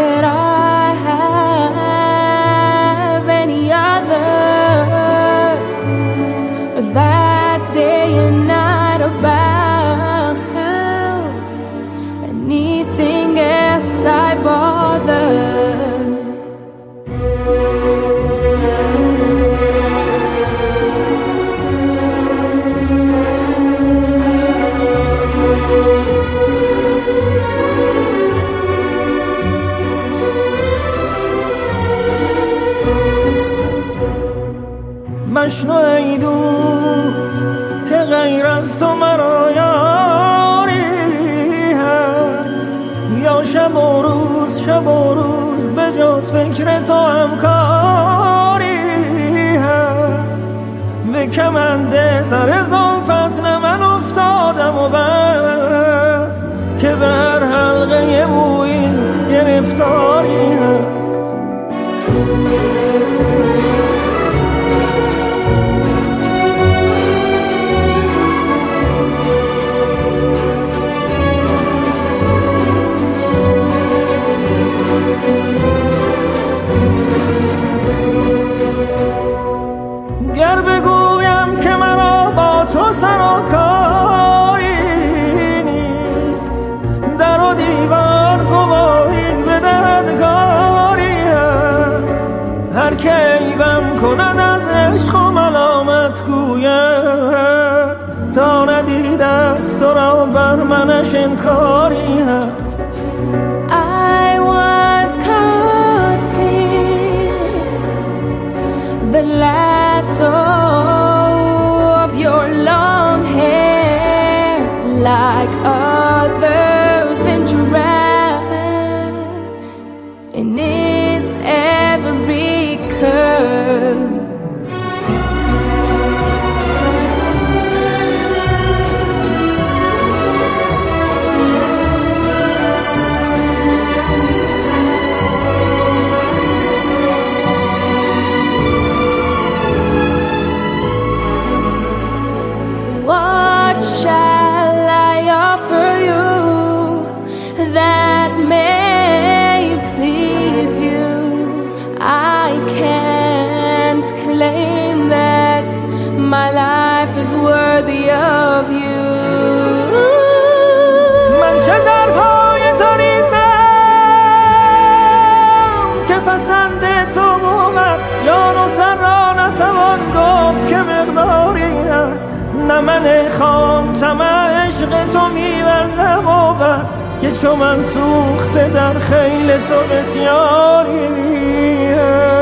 that I have any other, that day and night about anything else I bother. مشنو ای دوست که غیر از تو مرا یاری هست، یا شب و روز به جز فکر تو هم کاری هست. به کمند سر زلفت نه من افتادم و بس، که بر حلقه مویت گرفتاری هست. گر بگویم که مرا با تو سر و کاری نیست، در و دیوار گواهی بدهدگاری هست. هر که عیبم کند از عشق و ملامت گوید، تا ندیده است تو را بر منش انکاری هست. I was caught in the lasso of your long hair, like others entrapped in its every curve. What shall I offer you that may please you? I can't claim that my life is worthy of you. من چه در پای تو ریزم که پسند تو بود، جان و سر را نتوان گفت که مقداری هست. نه من خام طمع عشق تو می‌ورزم و بس، که چو من سوخته در خیل تو بسیاری هست.